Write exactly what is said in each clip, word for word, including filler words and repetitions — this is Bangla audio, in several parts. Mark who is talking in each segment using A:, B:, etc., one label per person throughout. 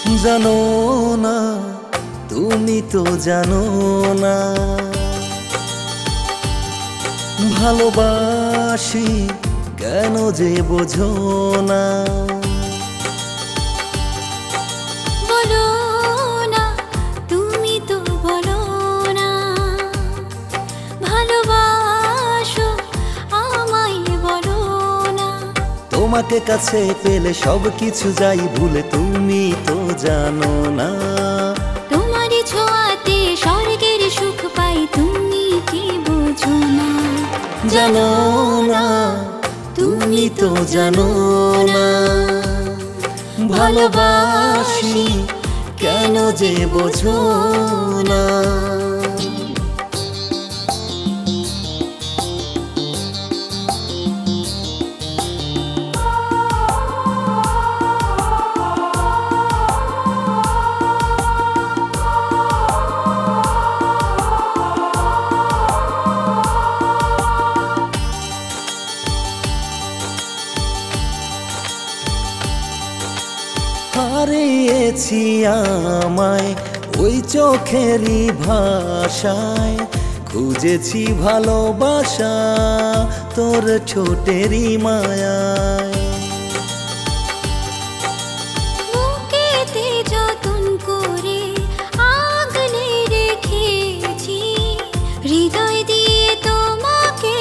A: জানো না তুমি তো জানো না ভালোবাসি কেন যে বোঝো না।
B: বলো না তুমি তো বলো না ভালোবাসো আমায় বলো না।
A: তোমাকে কাছে পেলে সব কিছু যাই ভুলে তুমি তো জানো না।
B: তোমারই ছোঁয়াতে স্বর্গের সুখ পাই তুমি কি বোঝো না।
A: জানো না তুমি তো জানো না ভালোবাসি কেন যে বোঝো না। হারিয়েছি আমায় ওই চোখেরই ভাষায়, খুঁজেছি ভালোবাসা তোর ঠোঁটেরই মায়ায়।
B: বুকেতে যতন করে আগলে রেখেছি, হৃদয় দিয়ে তোমাকে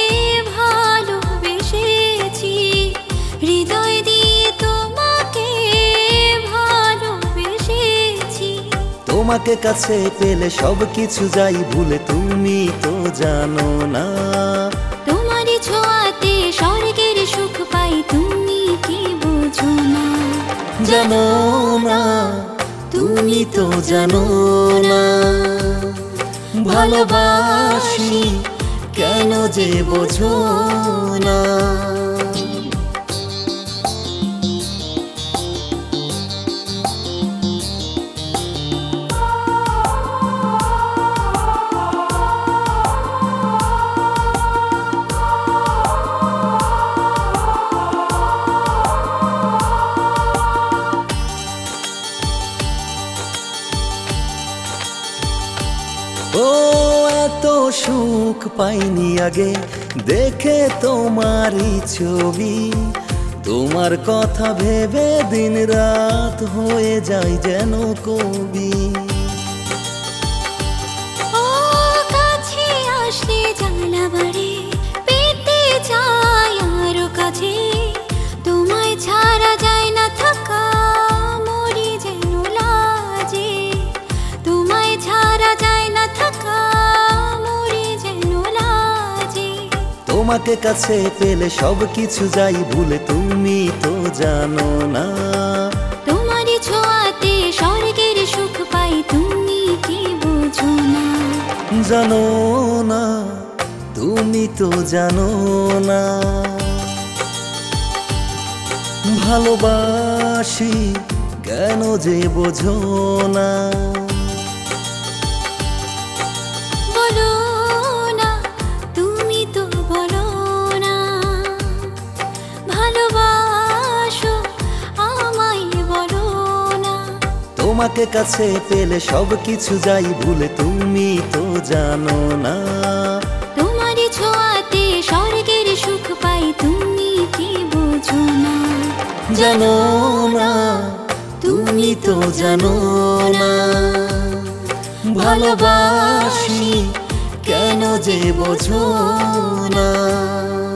B: ভালোবেসেছি, হৃদয় দিয়ে তোমাকে ভালোবেসেছি।
A: তোমাকে কাছে পেলে সব কিছু যাই ভুলে তুমি তো জানো না।
B: তোমারই ছোঁয়াতে স্বর্গের সুখ পাই তুমি কি বোঝো না।
A: জানো না তুমি তো জানো না ভালোবাসি কেন যে বোঝো না। ও এত সুখ পাইনি আগে দেখে তোমারই ছবি, তোমার কথা ভেবে দিন রাত হয়ে যায় যেন কবি।
B: ও কাছে আসলে জানা বাড়ে, পেতে চাই আরো কাছে, তোমায় ছাড়া যায় না থাকা, মরি যেন লাজে, তোমায় ছাড়া যায় না থাকা, মরি যেন লাজে।
A: তোমাকে কাছে পেলে সব কিছু যাই ভুলে তুমি তো জানো না।
B: তোমারই ছোঁয়াতে স্বর্গের সুখ পাই তুমি কি বোঝো না।
A: জানো না তুমি তো জানো না ভালোবাসি কেন যে বোঝো না।
B: বলো না তুমি তো বলো না ভালোবাসো আমায় বলো না।
A: তোমাকে কাছে পেলে সব কিছু যাই ভুলে তুমি তো জানো না।
B: তোমারই ছোঁয়াতে স্বর্গের সুখ পাই তুমি কি বোঝো না।
A: জানো না তুমি তো জানো না ভালোবাসি কেন যে বোঝো না।